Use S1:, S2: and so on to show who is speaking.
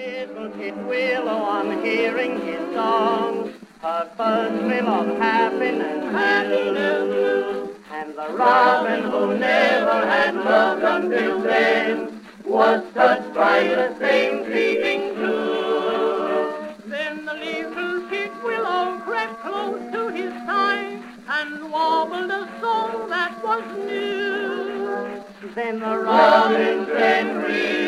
S1: Little Kit Willow, on hearing his song, her first thrill of happiness, and the robin who never had loved until then was touched by the same fleeting too. Then the little Kit Willow crept close to his side and warbled a song that was new. Then the robin said,